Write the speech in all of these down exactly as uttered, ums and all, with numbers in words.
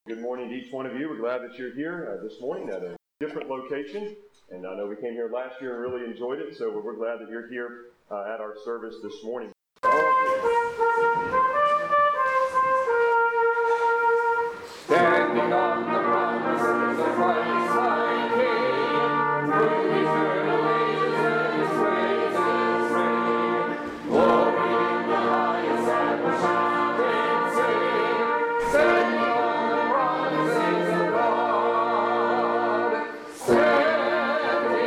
Good morning to each one of you. We're glad that you're here uh, this morning at a different location. And I know we came here last year and really enjoyed it, so we're glad that you're here uh, at our service this morning. Standing on the promises of Christ my King, through eternal ages and His praises ring. Glory in the highest and the shouting sing. Standing on the promises of God. Standing,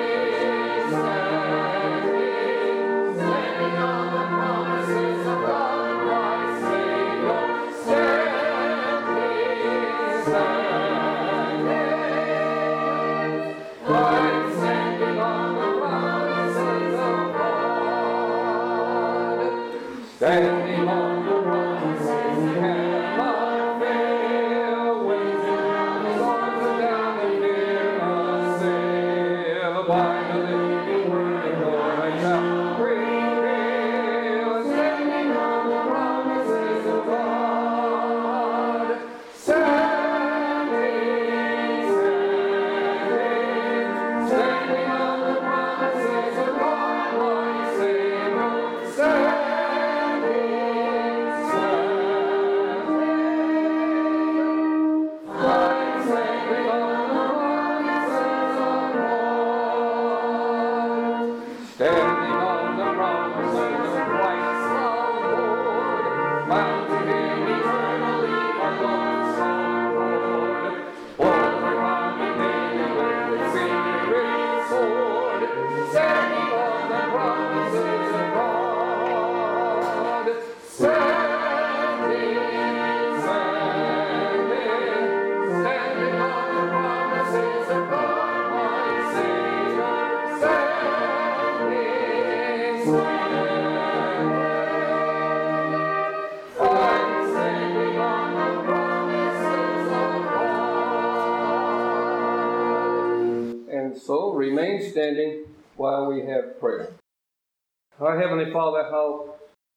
standing, standing on the promises of God, my Savior. Standing. Standing on the promises He cannot fail, waiting on His arms are down and fear not sail. By the living word, Lord, I shall prevail. Standing on the promises of God. Standing, standing, standing on the promises of God, my Savior. Standing. Standing on the promises of Christ our Lord, mounted in eternally our Lord's Lord. Overcoming daily with the Spirit's sword, standing on the promises of God. Standing, standing, standing on the promises of God, my Savior. Standing. And so remain standing while we have prayer. Our Heavenly Father, how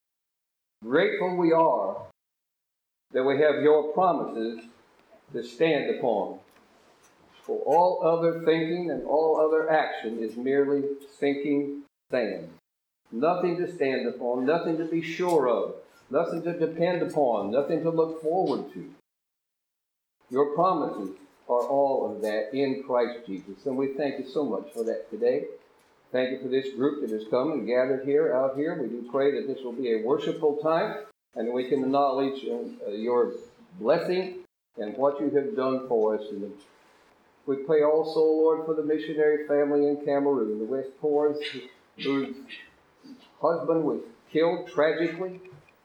grateful we are that we have your promises to stand upon. For all other thinking and all other action is merely sinking sand. Nothing to stand upon, nothing to be sure of, nothing to depend upon, nothing to look forward to. Your promises are all of that in Christ Jesus. And we thank you so much for that today. Thank you for this group that has come and gathered here, out here. We do pray that this will be a worshipful time and that we can acknowledge uh, your blessing and what you have done for us. And we pray also, Lord, for the missionary family in Cameroon, the West Poors, whose husband was killed tragically,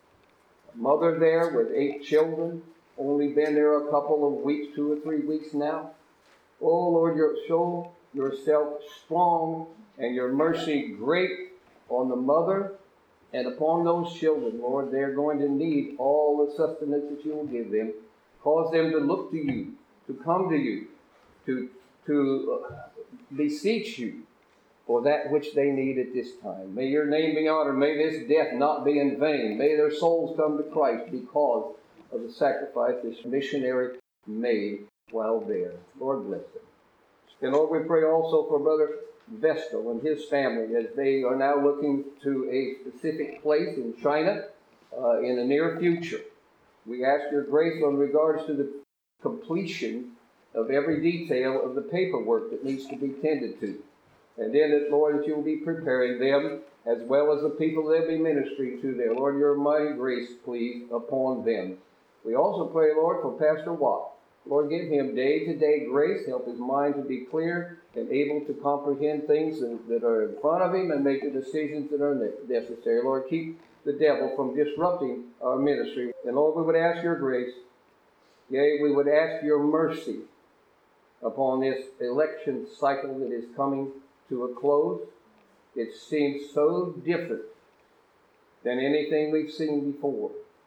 a mother there with eight children, only been there a couple of weeks, two or three weeks now. Oh, Lord, you show yourself strong and your mercy great on the mother and upon those children, Lord. They're going to need all the sustenance that you will give them. Cause them to look to you, to come to you, to, to uh, beseech you for that which they need at this time. May your name be honored. May this death not be in vain. May their souls come to Christ because of the sacrifice this missionary made while there. Lord bless them. And Lord, we pray also for Brother Vestal and his family as they are now looking to a specific place in China uh, in the near future. We ask your grace in regards to the completion of every detail of the paperwork that needs to be tended to. And then, that, Lord, that you will be preparing them as well as the people they'll be ministering to there. Lord, your mighty grace, please, upon them. We also pray, Lord, for Pastor Watt. Lord, give him day-to-day grace. Help his mind to be clear and able to comprehend things that are in front of him and make the decisions that are necessary. Lord, keep the devil from disrupting our ministry. And Lord, we would ask your grace. Yea, we would ask your mercy upon this election cycle that is coming to a close. It seems so different than anything we've seen before.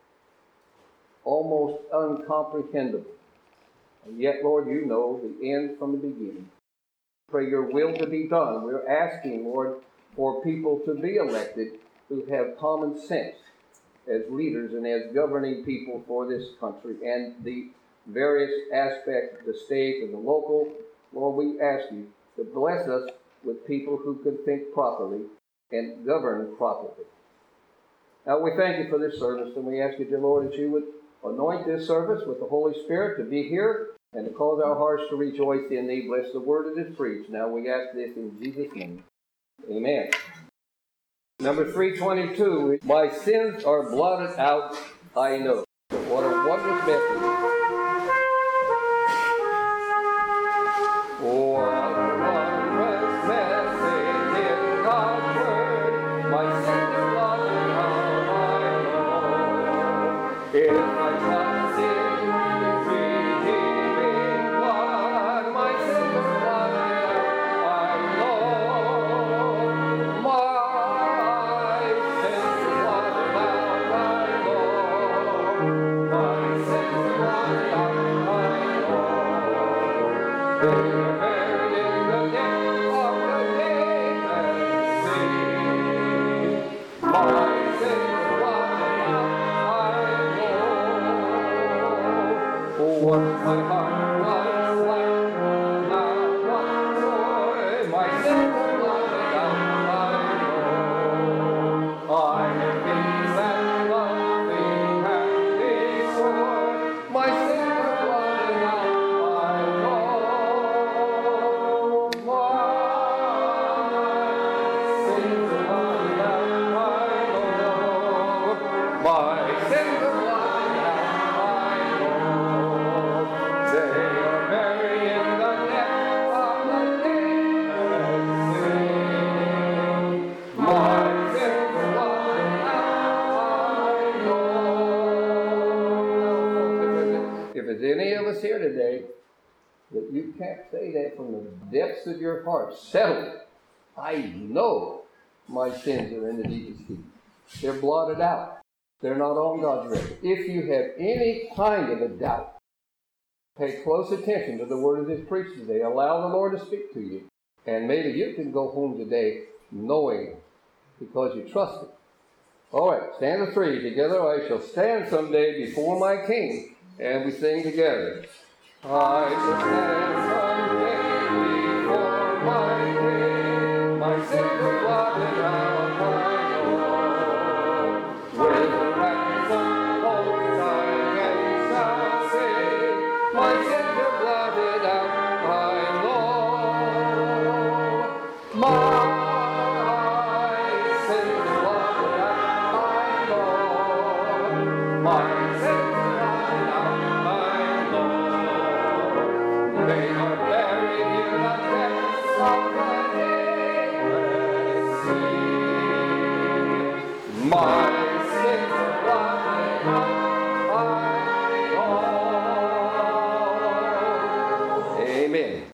Almost uncomprehendable. And yet, Lord, you know the end from the beginning. Pray your will to be done. We're asking, Lord, for people to be elected who have common sense as leaders and as governing people for this country. And the various aspects of the state and the local. Lord, we ask you to bless us with people who can think properly and govern properly. Now, we thank you for this service, and we ask you, dear Lord, that you would anoint this service with the Holy Spirit to be here and to cause our hearts to rejoice in thee. Bless the word that is preached. Now we ask this in Jesus' name. Amen. Number three twenty-two, my sins are blotted out, I know. What a wondrous message. For a wondrous message in God's word, my sins are blotted out, I know. If I trust in His redeeming blood, my sins are blotted out, I know. My sins are blotted out, I know. My sins are blotted out, I know. They are buried in the depths of the deep sea. My sins are blotted out, I know. Oh, once my heart was black, now one joy. My sins are blotted out, I know. I have been that loving and restored. My sins are blotted out, I know. My sins are blotted out, I know. My sins are blotted out, I know. They are buried in the depths of the deepest sea. My sins are blotted out, I know. If there's any of us here today that you can't say that from the depths of your heart, settle it. I know my sins are in the deepest sea. They're blotted out. They're not on God's record. If you have any kind of a doubt, pay close attention to the word of this preached today. Allow the Lord to speak to you. And maybe you can go home today knowing because you trust Him. All right, stand the three together. I shall stand someday before my King. And we sing together. I shall stand someday before my King. My sins are blotted out, I know. With the ransom host I then shall sing. My sins are blotted out, I know. My sins are blotted out, I know. My sins are blotted out, I know. They are buried in the depths of the deepest sea. My sins are blotted out, I know. Amen.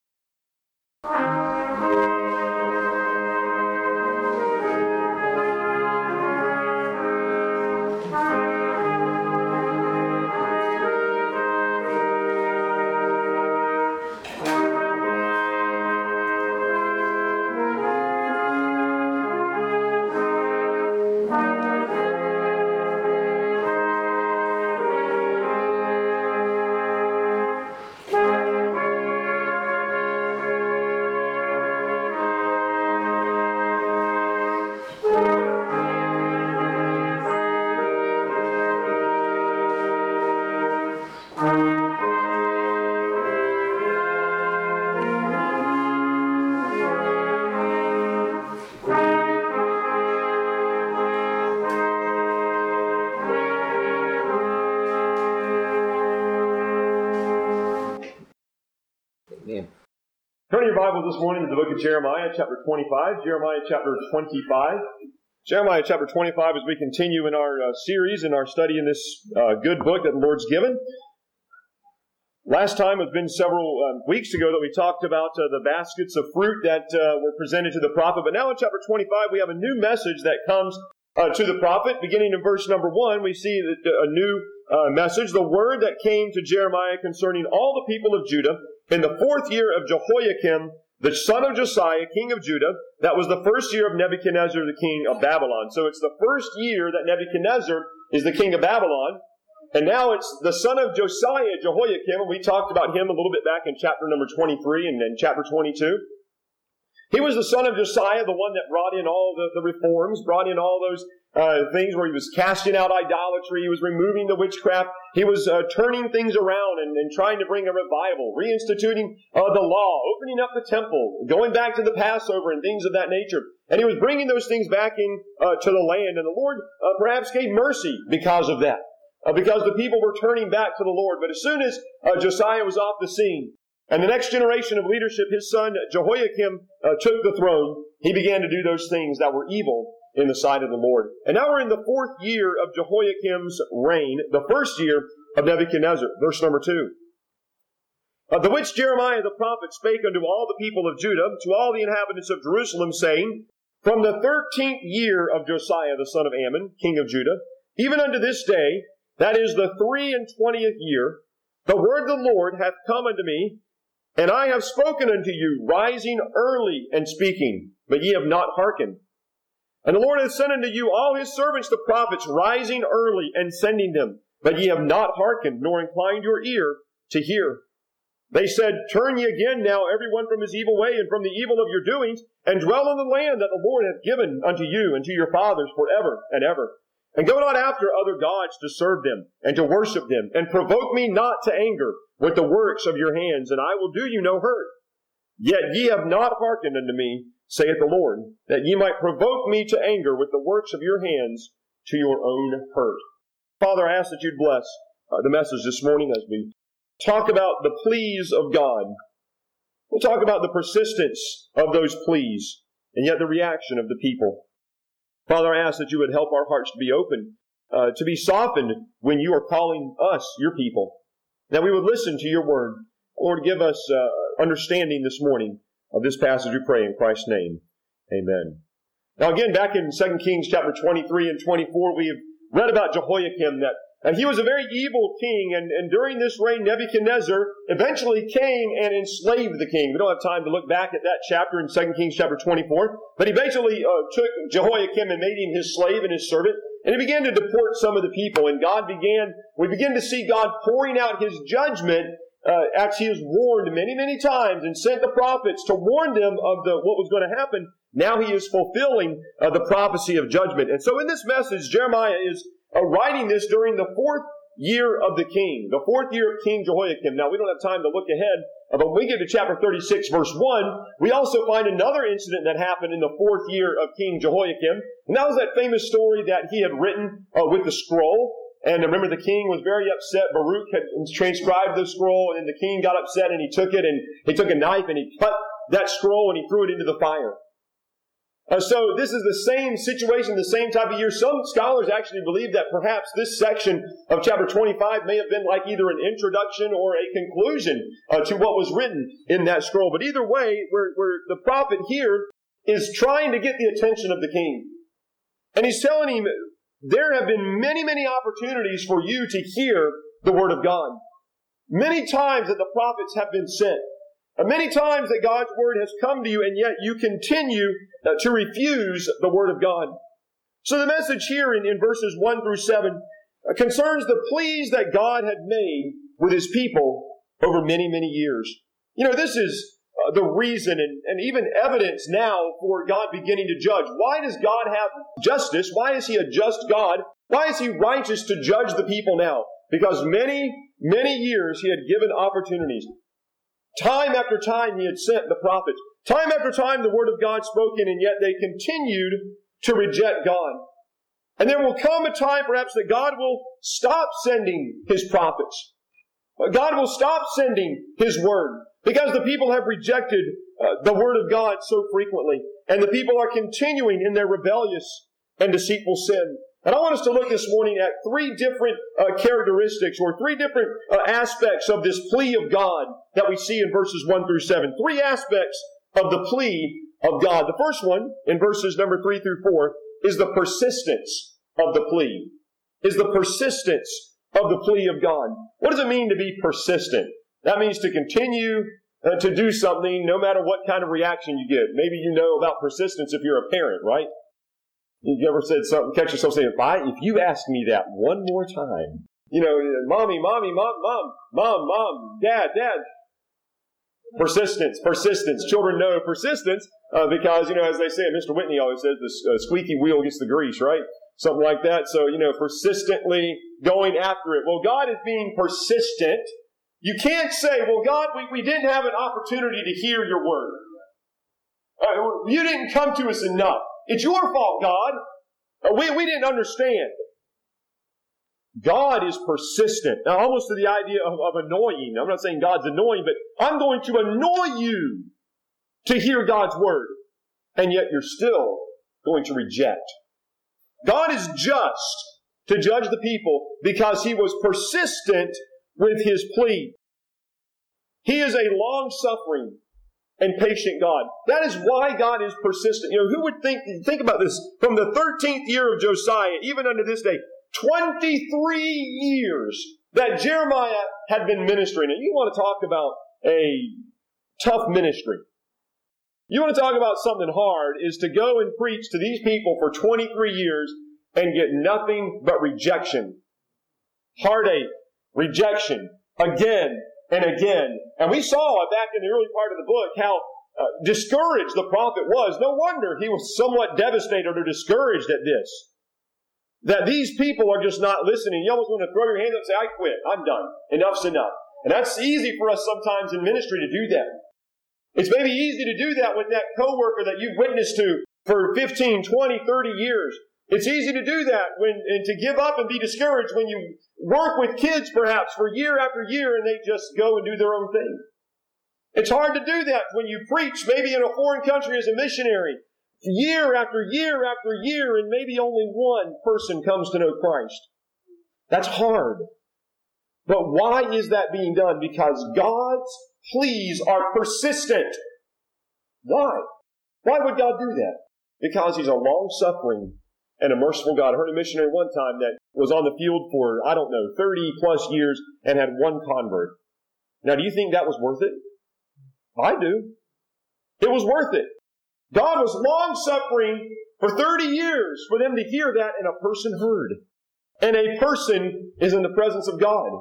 Turn your Bibles this morning to the book of Jeremiah, chapter twenty-five. Jeremiah, chapter twenty-five. Jeremiah, chapter twenty-five, as we continue in our uh, series, in our study in this uh, good book that the Lord's given. Last time, it's been several um, weeks ago that we talked about uh, the baskets of fruit that uh, were presented to the prophet. But now in chapter twenty-five, we have a new message that comes uh, to the prophet. Beginning in verse number one, we see that a new uh, message, the word that came to Jeremiah concerning all the people of Judah in the fourth year of Jehoiakim, the son of Josiah, king of Judah. That was the first year of Nebuchadnezzar, the king of Babylon. So it's the first year that Nebuchadnezzar is the king of Babylon. And now it's the son of Josiah, Jehoiakim, and we talked about him a little bit back in chapter number twenty-three and then chapter twenty-two. He was the son of Josiah, the one that brought in all the, the reforms, brought in all those uh, things where he was casting out idolatry, he was removing the witchcraft, he was uh, turning things around and, and trying to bring a revival, reinstituting uh, the law, opening up the temple, going back to the Passover and things of that nature. And he was bringing those things back in uh, to the land, and the Lord uh, perhaps gave mercy because of that, uh, because the people were turning back to the Lord. But as soon as uh, Josiah was off the scene, and the next generation of leadership, his son Jehoiakim uh, took the throne, he began to do those things that were evil in the sight of the Lord. And now we're in the fourth year of Jehoiakim's reign, the first year of Nebuchadnezzar. Verse number two. Uh, the which Jeremiah the prophet spake unto all the people of Judah, to all the inhabitants of Jerusalem, saying, From the thirteenth year of Josiah the son of Ammon, king of Judah, even unto this day, that is the three and twentieth year, the word of the Lord hath come unto me, and I have spoken unto you, rising early and speaking, but ye have not hearkened. And the Lord hath sent unto you all his servants the prophets, rising early and sending them, but ye have not hearkened, nor inclined your ear to hear. They said, Turn ye again now every one from his evil way and from the evil of your doings, and dwell in the land that the Lord hath given unto you and to your fathers forever and ever. And go not after other gods to serve them, and to worship them, and provoke me not to anger with the works of your hands, and I will do you no hurt. Yet ye have not hearkened unto me, saith the Lord, that ye might provoke me to anger with the works of your hands to your own hurt. Father, I ask that you'd bless uh, the message this morning as we talk about the pleas of God. We'll talk about the persistence of those pleas, and yet the reaction of the people. Father, I ask that you would help our hearts to be open, uh, to be softened when you are calling us, your people, that we would listen to your word. Lord, give us uh, understanding this morning of this passage, we pray in Christ's name. Amen. Now again, back in Second Kings chapter twenty-three and twenty-four, we have read about Jehoiakim, that and he was a very evil king, and, and during this reign, Nebuchadnezzar eventually came and enslaved the king. We don't have time to look back at that chapter in Second Kings chapter twenty-four, but he basically uh, took Jehoiakim and made him his slave and his servant, and he began to deport some of the people, and God began, we begin to see God pouring out his judgment uh, as he has warned many, many times and sent the prophets to warn them of the what was going to happen. Now he is fulfilling uh, the prophecy of judgment. And so in this message, Jeremiah is Uh, writing this during the fourth year of the king, the fourth year of King Jehoiakim. Now, we don't have time to look ahead, uh, but when we get to chapter thirty-six, verse one, we also find another incident that happened in the fourth year of King Jehoiakim. And that was that famous story that he had written uh, with the scroll. And remember, the king was very upset. Baruch had transcribed the scroll, and the king got upset, and he took it, and he took a knife, and he cut that scroll, and he threw it into the fire. Uh, so this is the same situation, the same type of year. Some scholars actually believe that perhaps this section of chapter twenty-five may have been like either an introduction or a conclusion uh, to what was written in that scroll. But either way, where, where the prophet here is trying to get the attention of the king. And he's telling him, there have been many, many opportunities for you to hear the word of God. Many times that the prophets have been sent. Many times that God's word has come to you, and yet you continue uh, to refuse the word of God. So the message here in, in verses one through seven uh, concerns the pleas that God had made with his people over many, many years. You know, this is uh, the reason and, and even evidence now for God beginning to judge. Why does God have justice? Why is he a just God? Why is he righteous to judge the people now? Because many, many years he had given opportunities. Time after time he had sent the prophets. Time after time the word of God spoken, and yet they continued to reject God. And there will come a time perhaps that God will stop sending his prophets. God will stop sending his word because the people have rejected uh, the word of God so frequently. And the people are continuing in their rebellious and deceitful sin. And I want us to look this morning at three different uh, characteristics or three different uh, aspects of this plea of God that we see in verses one through seven. Three aspects of the plea of God. The first one, in verses number three through four, is the persistence of the plea. Is the persistence of the plea of God. What does it mean to be persistent? That means to continue uh, to do something no matter what kind of reaction you get. Maybe you know about persistence if you're a parent, right? You ever said something, catch yourself saying, if, I, if you ask me that one more time, You know, mommy, mommy, mom, mom, mom, mom, dad, dad. Persistence, persistence. Children know persistence uh, because, you know, as they say, Mister Whitney always says, the uh, squeaky wheel gets the grease, right? Something like that. So, you know, persistently going after it. Well, God is being persistent. You can't say, well, God, we, we didn't have an opportunity to hear your word. Uh, you didn't come to us enough. It's your fault, God. Uh, we, we didn't understand. God is persistent. Now, almost to the idea of, of annoying. I'm not saying God's annoying, but I'm going to annoy you to hear God's word. And yet you're still going to reject. God is just to judge the people because He was persistent with His plea. He is a long-suffering and patient God. That is why God is persistent. You know, who would think, think about this, from the thirteenth year of Josiah, even unto this day, twenty-three years that Jeremiah had been ministering. And you want to talk about a tough ministry. You want to talk about something hard, is to go and preach to these people for twenty-three years and get nothing but rejection. Heartache, rejection, again and again. And we saw back in the early part of the book how uh, discouraged the prophet was. No wonder he was somewhat devastated or discouraged at this. That these people are just not listening. You almost want to throw your hands up and say, I quit. I'm done. Enough's enough. And that's easy for us sometimes in ministry to do that. It's maybe easy to do that with that coworker that you've witnessed to for fifteen, twenty, thirty years. It's easy to do that when, and to give up and be discouraged when you work with kids perhaps for year after year and they just go and do their own thing. It's hard to do that when you preach maybe in a foreign country as a missionary. Year after year after year, and maybe only one person comes to know Christ. That's hard. But why is that being done? Because God's pleas are persistent. Why? Why would God do that? Because He's a long-suffering and a merciful God. I heard a missionary one time that was on the field for, I don't know, thirty plus years and had one convert. Now, do you think that was worth it? I do. It was worth it. God was long-suffering for thirty years for them to hear that, and a person heard. And a person is in the presence of God,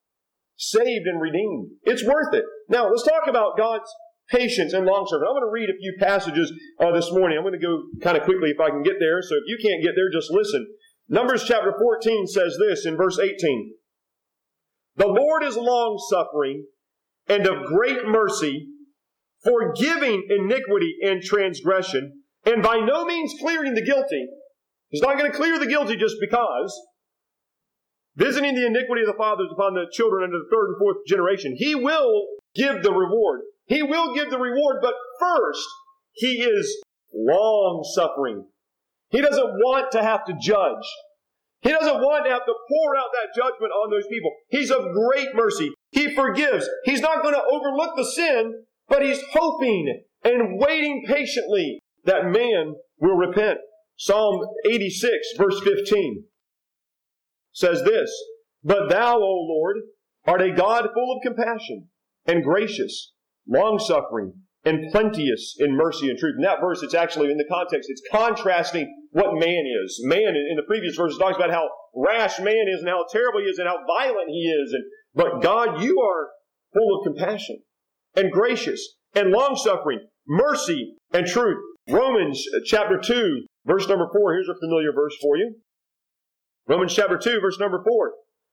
saved and redeemed. It's worth it. Now, let's talk about God's patience and long-suffering. I'm going to read a few passages uh, this morning. I'm going to go kind of quickly if I can get there. So if you can't get there, just listen. Numbers chapter fourteen says this in verse eighteen. The Lord is long-suffering and of great mercy, forgiving iniquity and transgression, and by no means clearing the guilty. He's not going to clear the guilty just because. Visiting the iniquity of the fathers upon the children unto the third and fourth generation. He will give the reward. He will give the reward, but first, He is long-suffering. He doesn't want to have to judge. He doesn't want to have to pour out that judgment on those people. He's of great mercy. He forgives. He's not going to overlook the sin, but He's hoping and waiting patiently that man will repent. Psalm eighty-six, verse fifteen says this, But Thou, O Lord, art a God full of compassion and gracious, long-suffering, and plenteous in mercy and truth. In that verse, it's actually, in the context, it's contrasting what man is. Man, in the previous verse, talks about how rash man is and how terrible he is and how violent he is. And But God, You are full of compassion and gracious and long-suffering, mercy and truth. Romans chapter two, verse number four. Here's a familiar verse for you. Romans chapter two, verse number four.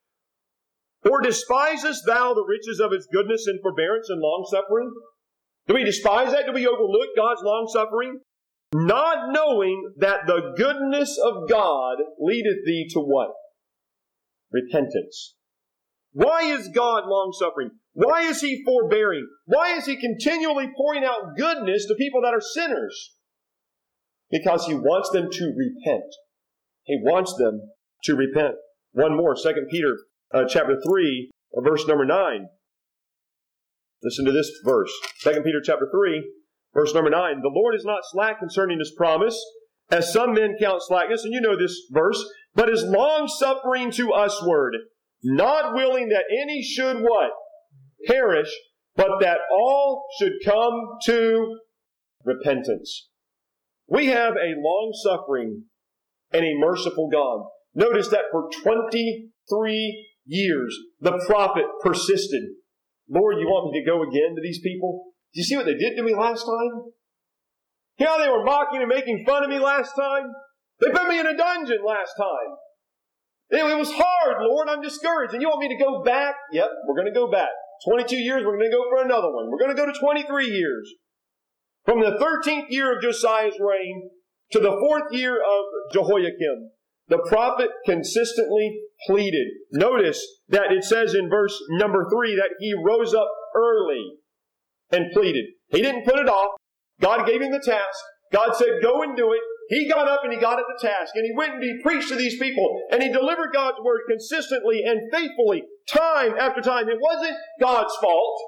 Or despisest thou the riches of His goodness and forbearance and long-suffering? Do we despise that? Do we overlook God's long-suffering? Not knowing that the goodness of God leadeth thee to what? Repentance. Why is God long-suffering? Why is He forbearing? Why is He continually pouring out goodness to people that are sinners? Because He wants them to repent. He wants them to repent. One more, Second Peter uh, chapter three, uh, verse number nine. Listen to this verse. Second Peter chapter three, verse number nine. The Lord is not slack concerning His promise, as some men count slackness, and you know this verse, but is long-suffering to usward, not willing that any should what? Perish, but that all should come to repentance. We have a long-suffering and a merciful God. Notice that for twenty-three years, the prophet persisted. Lord, you want me to go again to these people? Do you see what they did to me last time? You know, they were mocking and making fun of me last time. They put me in a dungeon last time. It, it was hard, Lord. I'm discouraged. And you want me to go back? Yep, we're going to go back. twenty-two years, we're going to go for another one. We're going to go to twenty-three years. From the thirteenth year of Josiah's reign to the fourth year of Jehoiakim, the prophet consistently pleaded. Notice that it says in verse number three that he rose up early and pleaded. He didn't put it off. God gave him the task. God said, go and do it. He got up and he got at the task. And he went and he preached to these people. And he delivered God's word consistently and faithfully, time after time. It wasn't God's fault.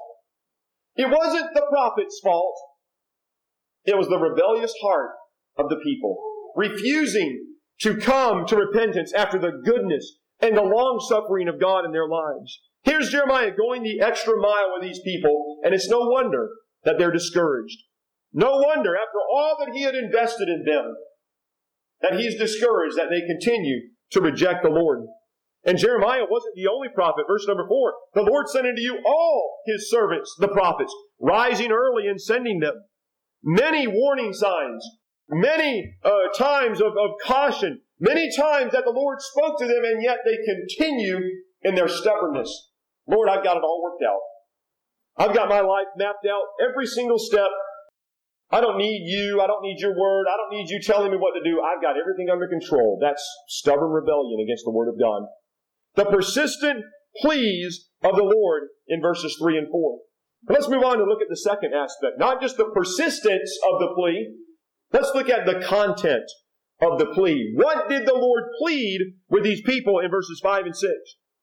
It wasn't the prophet's fault. It was the rebellious heart of the people, refusing to come to repentance after the goodness and the long-suffering of God in their lives. Here's Jeremiah going the extra mile with these people, and it's no wonder that they're discouraged. No wonder, after all that he had invested in them, that he's discouraged, that they continue to reject the Lord. And Jeremiah wasn't the only prophet. Verse number four, the Lord sent unto you all his servants, the prophets, rising early and sending them. Many warning signs, many uh, times of, of caution, many times that the Lord spoke to them, and yet they continue in their stubbornness. Lord, I've got it all worked out. I've got my life mapped out, every single step. I don't need you. I don't need your word. I don't need you telling me what to do. I've got everything under control. That's stubborn rebellion against the word of God. The persistent pleas of the Lord in verses three and four. But let's move on to look at the second aspect. Not just the persistence of the plea. Let's look at the content of the plea. What did the Lord plead with these people in verses five and six?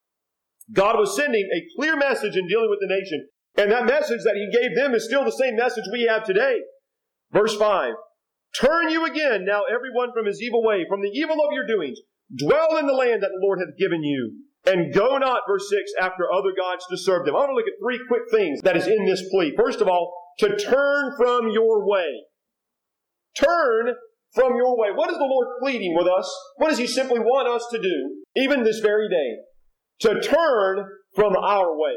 God was sending a clear message in dealing with the nation. And that message that he gave them is still the same message we have today. Verse five, turn you again now everyone from his evil way, from the evil of your doings. Dwell in the land that the Lord hath given you. And go not, verse six, after other gods to serve them. I want to look at three quick things that is in this plea. First of all, to turn from your way. Turn from your way. What is the Lord pleading with us? What does he simply want us to do, even this very day? To turn from our way.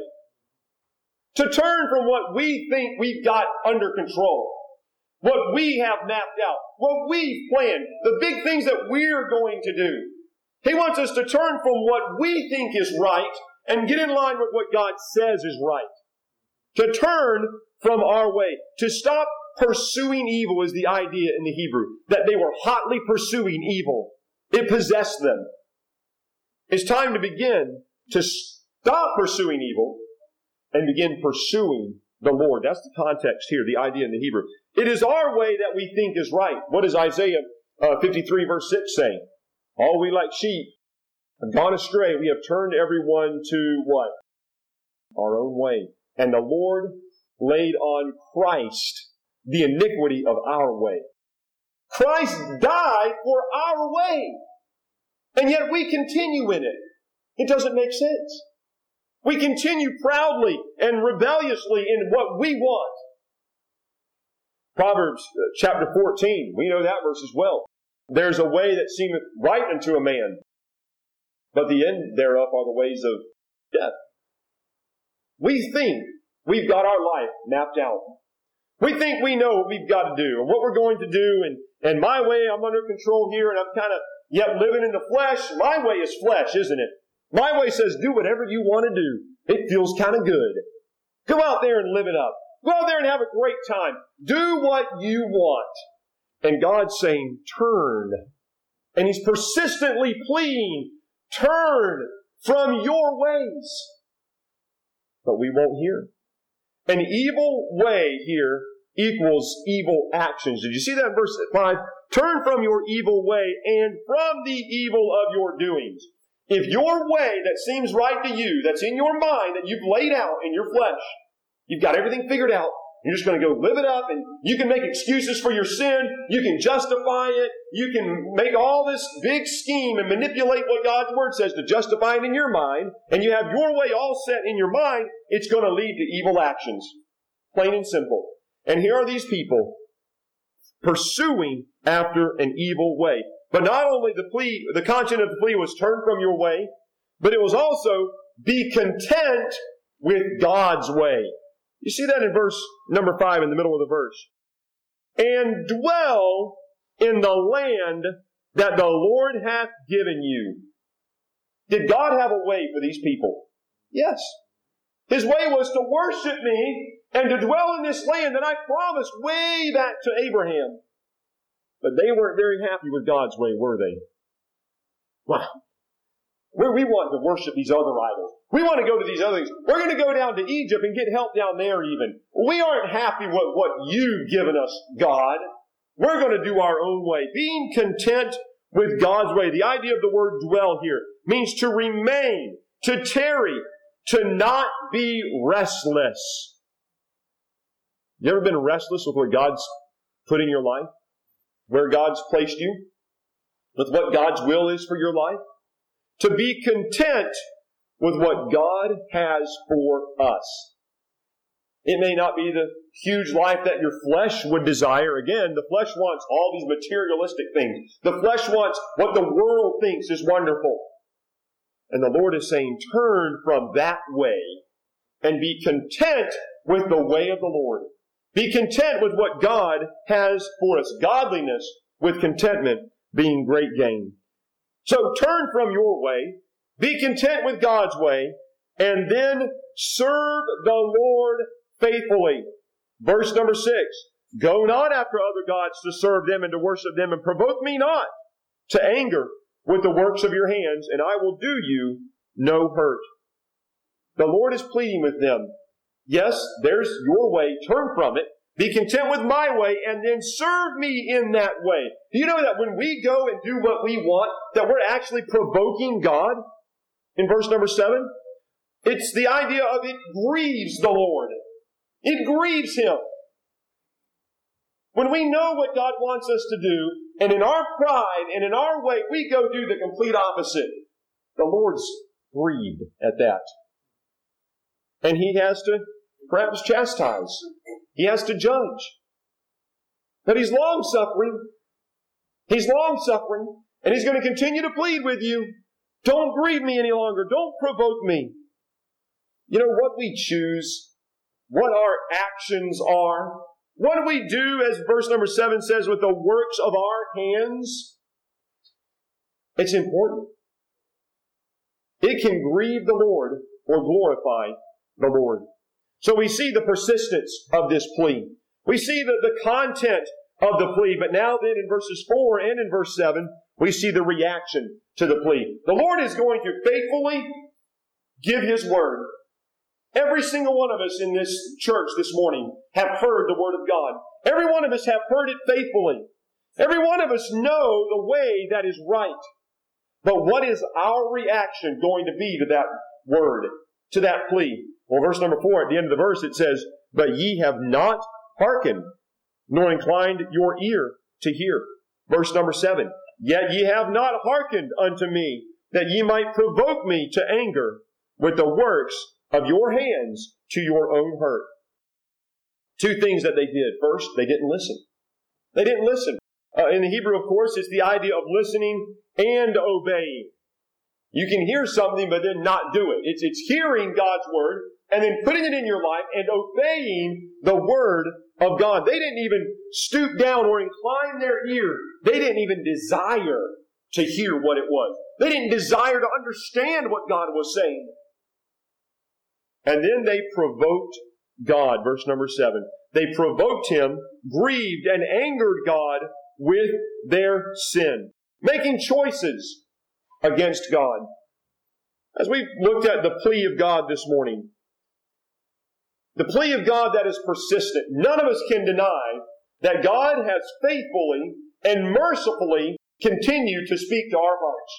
To turn from what we think we've got under control. What we have mapped out. What we've planned. The big things that we're going to do. He wants us to turn from what we think is right and get in line with what God says is right. To turn from our way. To stop pursuing evil is the idea in the Hebrew. That they were hotly pursuing evil. It possessed them. It's time to begin to stop pursuing evil and begin pursuing the Lord. That's the context here, the idea in the Hebrew. It is our way that we think is right. What does Isaiah uh, fifty-three verse six say? All we like sheep have gone astray. We have turned everyone to what? Our own way. And the Lord laid on Christ the iniquity of our way. Christ died for our way. And yet we continue in it. It doesn't make sense. We continue proudly and rebelliously in what we want. Proverbs chapter fourteen, we know that verse as well. There's a way that seemeth right unto a man, but the end thereof are the ways of death. We think we've got our life mapped out. We think we know what we've got to do and what we're going to do, and, and my way, I'm under control here, and I'm kind of yet living in the flesh. My way is flesh, isn't it? My way says do whatever you want to do. It feels kind of good. Go out there and live it up. Go out there and have a great time. Do what you want. And God's saying, turn. And He's persistently pleading, turn from your ways. But we won't hear. An evil way here equals evil actions. Did you see that in verse five? Turn from your evil way and from the evil of your doings. If your way that seems right to you, that's in your mind, that you've laid out in your flesh, you've got everything figured out, you're just going to go live it up, and you can make excuses for your sin, you can justify it, you can make all this big scheme and manipulate what God's Word says to justify it in your mind, and you have your way all set in your mind, it's going to lead to evil actions. Plain and simple. And here are these people pursuing after an evil way. But not only the plea, the content of the plea was turn from your way, but it was also be content with God's way. You see that in verse number five in the middle of the verse. And dwell in the land that the Lord hath given you. Did God have a way for these people? Yes. His way was to worship me and to dwell in this land that I promised way back to Abraham. But they weren't very happy with God's way, were they? Wow. We want to worship these other idols. We want to go to these other things. We're going to go down to Egypt and get help down there even. We aren't happy with what you've given us, God. We're going to do our own way. Being content with God's way. The idea of the word dwell here means to remain, to tarry, to not be restless. You ever been restless with what God's put in your life? Where God's placed you? With what God's will is for your life? To be content with what God has for us. It may not be the huge life that your flesh would desire. Again, the flesh wants all these materialistic things. The flesh wants what the world thinks is wonderful. And the Lord is saying, turn from that way and be content with the way of the Lord. Be content with what God has for us. Godliness with contentment being great gain. So turn from your way, be content with God's way, and then serve the Lord faithfully. Verse number six, go not after other gods to serve them and to worship them, and provoke me not to anger with the works of your hands, and I will do you no hurt. The Lord is pleading with them. Yes, there's your way. Turn from it. Be content with my way, and then serve me in that way. Do you know that when we go and do what we want, that we're actually provoking God? In verse number seven, it's the idea of it grieves the Lord. It grieves Him. When we know what God wants us to do, and in our pride and in our way, we go do the complete opposite, the Lord's grieved at that. And He has to perhaps chastise. He has to judge. But He's long-suffering. He's long-suffering. And He's going to continue to plead with you. Don't grieve me any longer. Don't provoke me. You know, what we choose, what our actions are, what we do, as verse number seven says, with the works of our hands, it's important. It can grieve the Lord or glorify the Lord. So we see the persistence of this plea. We see the, the content of the plea. But now then in verses four and in verse seven, we see the reaction to the plea. The Lord is going to faithfully give His word. Every single one of us in this church this morning have heard the word of God. Every one of us have heard it faithfully. Every one of us know the way that is right. But what is our reaction going to be to that word, to that plea? Well, verse number four, at the end of the verse, it says, but ye have not hearkened, nor inclined your ear to hear. Verse number seven, yet ye have not hearkened unto me, that ye might provoke me to anger with the works of your hands to your own hurt. Two things that they did. First, they didn't listen. They didn't listen. Uh, in the Hebrew, of course, it's the idea of listening and obeying. You can hear something but then not do it. It's, it's hearing God's word and then putting it in your life and obeying the word of God. They didn't even stoop down or incline their ear. They didn't even desire to hear what it was. They didn't desire to understand what God was saying. And then they provoked God. Verse number seven. They provoked Him, grieved and angered God with their sin, making choices against God. As we've looked at the plea of God this morning, the plea of God that is persistent, none of us can deny that God has faithfully and mercifully continued to speak to our hearts.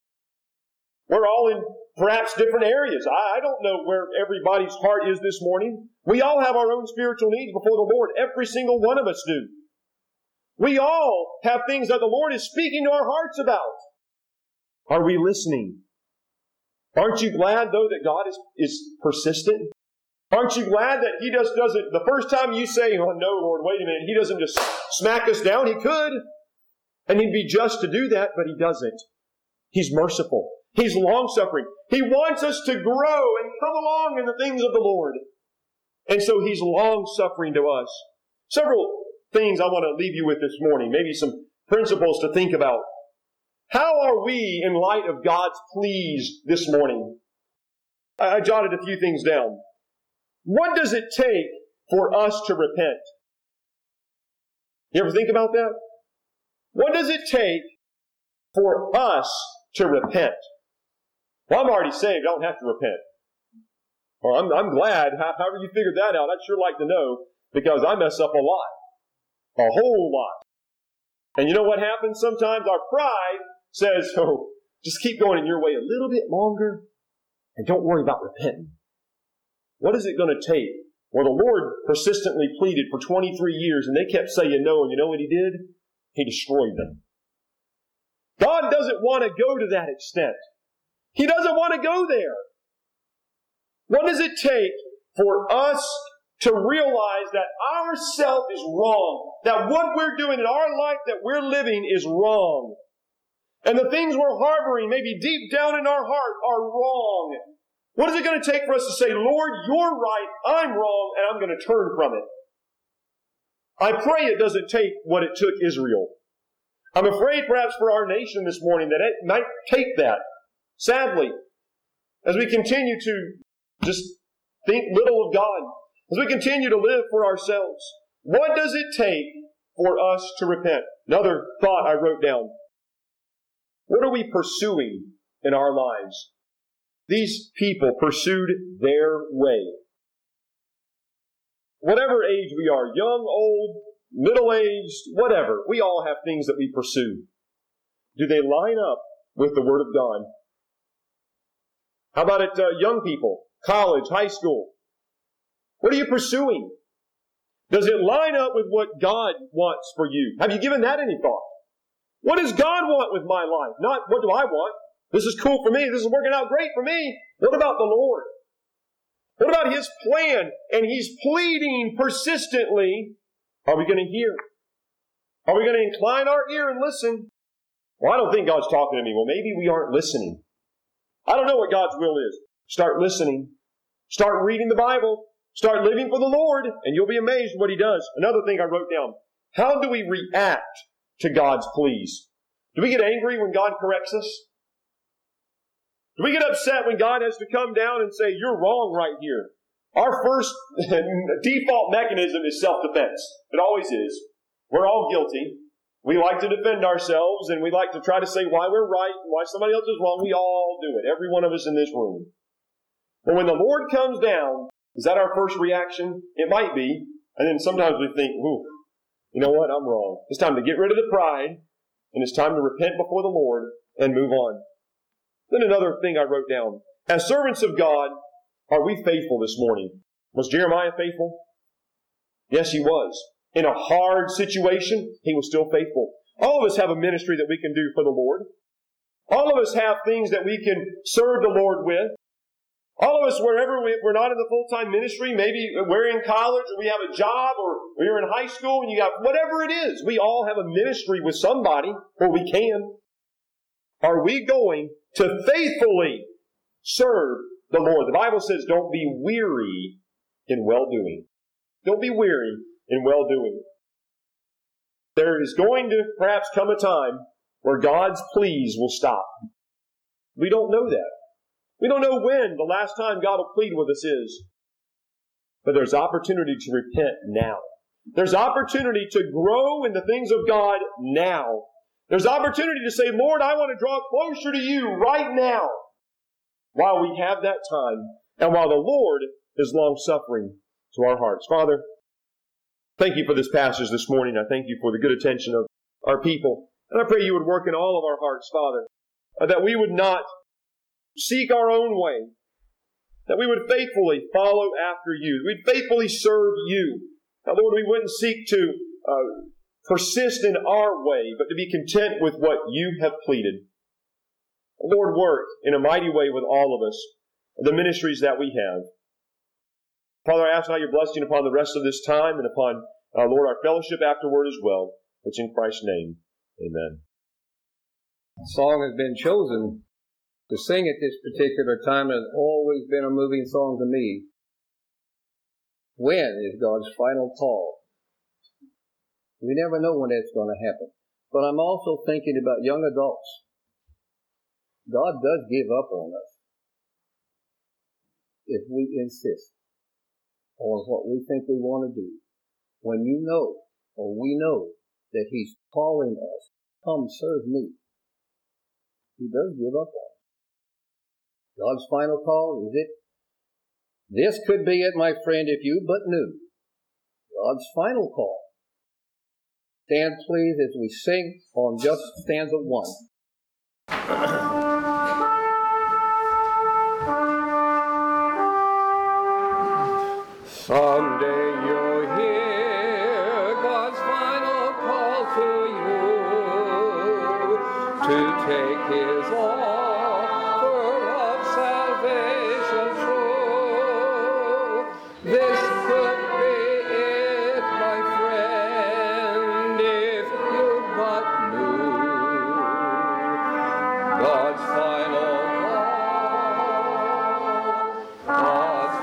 We're all in perhaps different areas. I, I don't know where everybody's heart is this morning. We all have our own spiritual needs before the Lord. Every single one of us do. We all have things that the Lord is speaking to our hearts about. Are we listening? Aren't you glad, though, that God is, is persistent? Aren't you glad that He just doesn't, the first time you say, oh no, Lord, wait a minute, He doesn't just smack us down. He could. And He'd be just to do that, but He doesn't. He's merciful. He's long-suffering. He wants us to grow and come along in the things of the Lord. And so He's long-suffering to us. Several things I want to leave you with this morning, maybe some principles to think about. How are we in light of God's pleas this morning? I jotted a few things down. What does it take for us to repent? You ever think about that? What does it take for us to repent? Well, I'm already saved. I don't have to repent. Well, I'm, I'm glad. However you figured that out, I'd sure like to know, because I mess up a lot. A whole lot. And you know what happens sometimes? Our pride says, oh, just keep going in your way a little bit longer and don't worry about repenting. What is it going to take? Well, the Lord persistently pleaded for twenty-three years and they kept saying no, and you know what He did? He destroyed them. God doesn't want to go to that extent. He doesn't want to go there. What does it take for us to realize that our self is wrong? That what we're doing in our life that we're living is wrong. And the things we're harboring, maybe deep down in our heart, are wrong. What is it going to take for us to say, Lord, you're right, I'm wrong, and I'm going to turn from it? I pray it doesn't take what it took Israel. I'm afraid perhaps for our nation this morning that it might take that. Sadly, as we continue to just think little of God, as we continue to live for ourselves, what does it take for us to repent? Another thought I wrote down. What are we pursuing in our lives? These people pursued their way. Whatever age we are, young, old, middle-aged, whatever, we all have things that we pursue. Do they line up with the Word of God? How about it, uh, young people, college, high school? What are you pursuing? Does it line up with what God wants for you? Have you given that any thought? What does God want with my life? Not what do I want? This is cool for me. This is working out great for me. What about the Lord? What about His plan? And He's pleading persistently. Are we going to hear? Are we going to incline our ear and listen? Well, I don't think God's talking to me. Well, maybe we aren't listening. I don't know what God's will is. Start listening. Start reading the Bible. Start living for the Lord, and you'll be amazed what He does. Another thing I wrote down. How do we react to God's pleas? Do we get angry when God corrects us? Do we get upset when God has to come down and say, you're wrong right here? Our first default mechanism is self-defense. It always is. We're all guilty. We like to defend ourselves, and we like to try to say why we're right and why somebody else is wrong. We all do it. Every one of us in this room. But when the Lord comes down, is that our first reaction? It might be. And then sometimes we think, ooh, you know what? I'm wrong. It's time to get rid of the pride, and it's time to repent before the Lord and move on. Then another thing I wrote down. As servants of God, are we faithful this morning? Was Jeremiah faithful? Yes, he was. In a hard situation, he was still faithful. All of us have a ministry that we can do for the Lord. All of us have things that we can serve the Lord with. All of us, wherever we, we're not in the full-time ministry, maybe we're in college or we have a job or we're in high school and you got whatever it is. We all have a ministry with somebody, or we can. Are we going to faithfully serve the Lord? The Bible says, don't be weary in well-doing. Don't be weary in well-doing. There is going to perhaps come a time where God's pleas will stop. We don't know that. We don't know when the last time God will plead with us is. But there's opportunity to repent now. There's opportunity to grow in the things of God now. There's opportunity to say, Lord, I want to draw closer to you right now, while we have that time and while the Lord is long-suffering to our hearts. Father, thank you for this passage this morning. I thank you for the good attention of our people. And I pray you would work in all of our hearts, Father, that we would not seek our own way, that we would faithfully follow after you. We'd faithfully serve you. Now, Lord, we wouldn't seek to uh, persist in our way, but to be content with what you have pleaded. Lord, work in a mighty way with all of us, the ministries that we have. Father, I ask now your blessing upon the rest of this time and upon, uh, Lord, our fellowship afterward as well. It's in Christ's name. Amen. The song has been chosen To sing at this particular time has always been a moving song to me. When is God's final call? We never know when that's going to happen. But I'm also thinking about young adults. God does give up on us if we insist on what we think we want to do. When you know, or we know, that He's calling us, come serve me, He does give up on us. God's final call, is it? This could be it, my friend, if you but knew. God's final call. Stand, please, as we sing on just stanza one. Someday you'll hear God's final call to you to take His offer of salvation through. This could be it, my friend, if you but knew God's final call, God's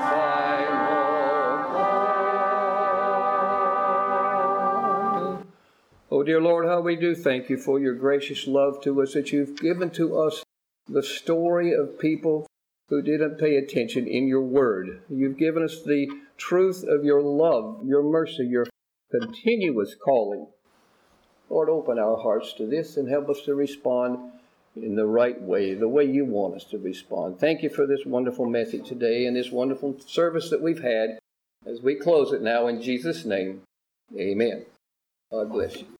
final call. Oh, dear Lord, how we do thank You for Your gracious love to us, that You've given to us the story of people who didn't pay attention in Your word. You've given us the truth of Your love, Your mercy, Your continuous calling. Lord, open our hearts to this and help us to respond in the right way, the way You want us to respond. Thank You for this wonderful message today and this wonderful service that we've had as we close it now in Jesus' name. Amen. God bless you.